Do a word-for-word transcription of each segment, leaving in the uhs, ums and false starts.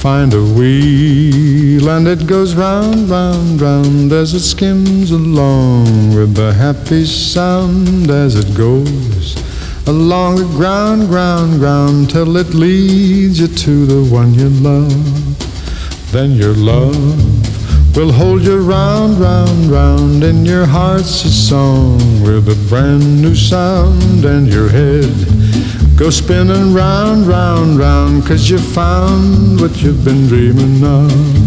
Find a wheel and it goes round, round, round as it skims along with the happy sound as it goes along the ground, ground, ground till it leads you to the one you love. Then your love will hold you round, round, round in your heart's a song with a brand new sound, and your head go spinning round, round, round, 'cause you found what you've been dreaming of.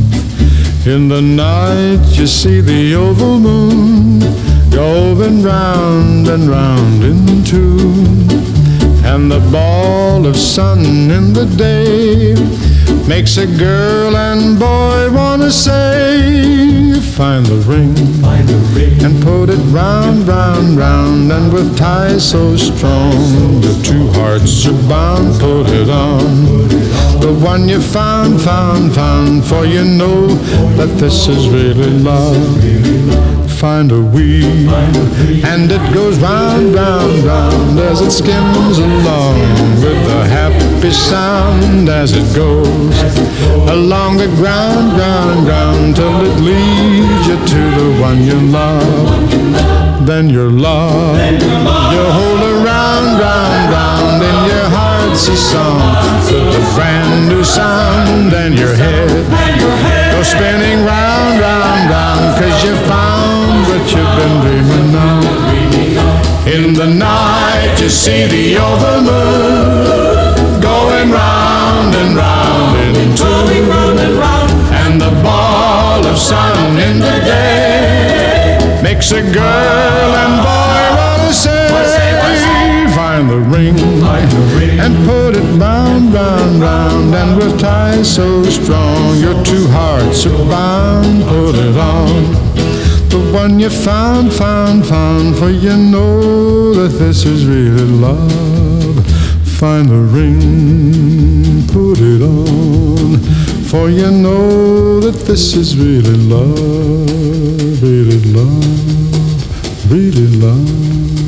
In the night you see the oval moon going round and round in tune, and the ball of sun in the day makes a girl and boy wanna say, find the ring, find the ring and put it round, round, round, and with ties so strong the two hearts are bound. Put it on, the one you found, found, found, for you know that this is really love. Find a wheel and it goes round, round, round as it skims along with a happy sound as it goes along the ground, ground, ground till it leads you to the one you love. Then your love, you hold her round, round, round in your heart's a song with a brand new sound, and your head goes spinning round, round, round, 'cause you found what you've been dreaming of. In the night you see the oval moon going round and round in tune, and the ball of sun in the day makes a girl and boy wanna say, find the ring and put it round, round, round, and with ties so strong your two hearts are bound. Put it on, the one you found, found, found, for you know that this is really love. Find the ring, put it on, for you know that this is really love, really love, really love.